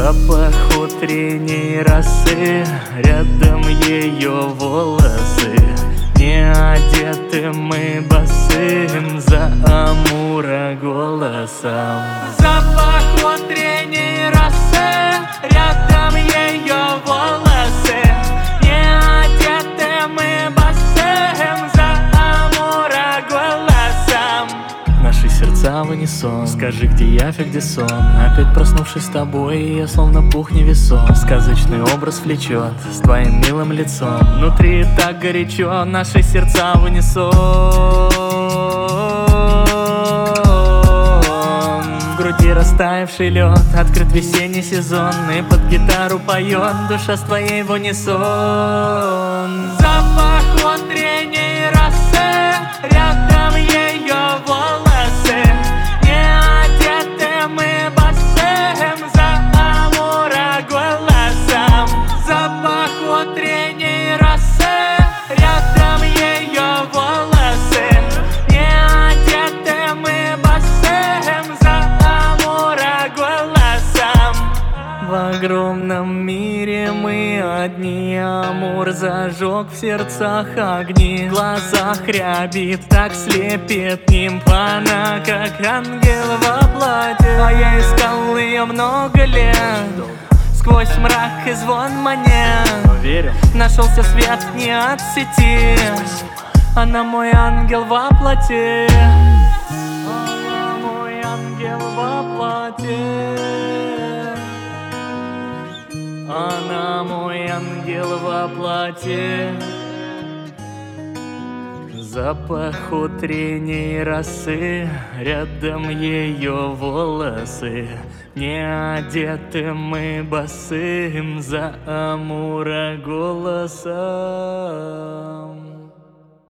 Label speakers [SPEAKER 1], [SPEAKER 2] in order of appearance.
[SPEAKER 1] Запах утренней росы, рядом ее волосы. Не одеты мы босым, за Амура голосом. Запах утренней росы, рядом ее волосы. Не одеты мы босым, за Амура голосом. Наши сердца в унисон. Скажи, где явь, где сон? Опять проснувшись с тобой, я словно пух невесом. Сказочный образ влечет с твоим милым лицом. Внутри так горячо, наши сердца в унисон. В груди растаявший лед, открыт весенний сезон. И под гитару поет душа с твоей в унисон. Запах утренней росы, рядом ее волосы. Не одеты мы босым, за Амура голосом. Запах утренней росы, рядом ее волосы. Не одеты мы босым, за Амура голосом. В огромном мире мы одни, Амур зажег в сердцах огни. В глазах рябит, так слепит нимб. Она как ангел во плоти, а я искал ее много лет. Сквозь мрак и звон монет нашелся свет не от сети. Она мой ангел во плоти. Она мой ангел во плоти. Она мой ангел во плоти. Запах утренней росы, рядом ее волосы. Не одеты мы босым, за Амура голосом.